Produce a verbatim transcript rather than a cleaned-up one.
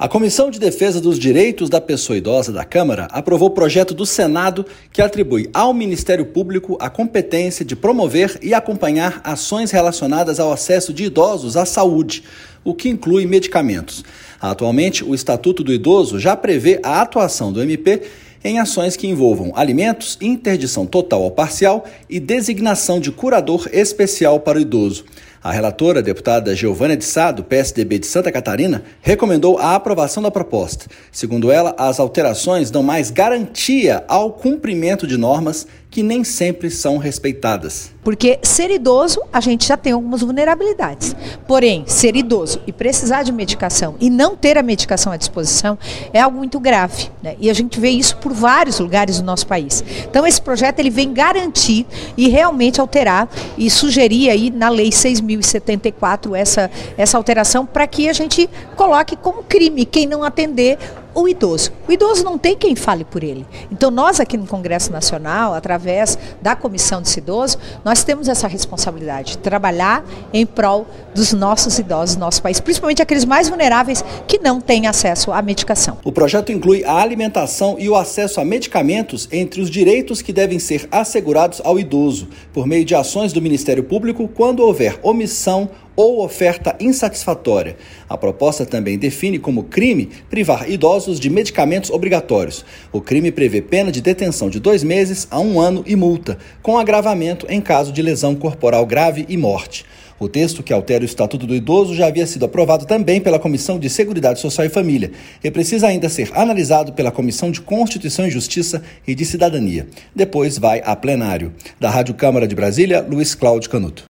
A Comissão de Defesa dos Direitos da Pessoa Idosa da Câmara aprovou o projeto do Senado que atribui ao Ministério Público a competência de promover e acompanhar ações relacionadas ao acesso de idosos à saúde, o que inclui medicamentos. Atualmente, o Estatuto do Idoso já prevê a atuação do M P em ações que envolvam alimentos, interdição total ou parcial e designação de curador especial para o idoso. A relatora, a deputada Geovânia de Sá, do P S D B de Santa Catarina, recomendou a aprovação da proposta. Segundo ela, as alterações dão mais garantia ao cumprimento de normas que nem sempre são respeitadas. Porque ser idoso, a gente já tem algumas vulnerabilidades. Porém, ser idoso e precisar de medicação e não ter a medicação à disposição é algo muito grave, né? E a gente vê isso por vários lugares do nosso país. Então, esse projeto ele vem garantir e realmente alterar e sugerir aí na Lei seis mil e setenta e quatro essa, essa alteração para que a gente coloque como crime quem não atender o idoso. O idoso não tem quem fale por ele. Então nós aqui no Congresso Nacional, através da Comissão desse Idoso, nós temos essa responsabilidade de trabalhar em prol dos nossos idosos do nosso país, principalmente aqueles mais vulneráveis que não têm acesso à medicação. O projeto inclui a alimentação e o acesso a medicamentos entre os direitos que devem ser assegurados ao idoso, por meio de ações do Ministério Público quando houver omissão ou oferta insatisfatória. A proposta também define como crime privar idosos de medicamentos obrigatórios. O crime prevê pena de detenção de dois meses a um ano e multa, com agravamento em caso de lesão corporal grave e morte. O texto que altera o Estatuto do Idoso já havia sido aprovado também pela Comissão de Seguridade Social e Família e precisa ainda ser analisado pela Comissão de Constituição e Justiça e de Cidadania. Depois vai a plenário. Da Rádio Câmara de Brasília, Luiz Cláudio Canuto.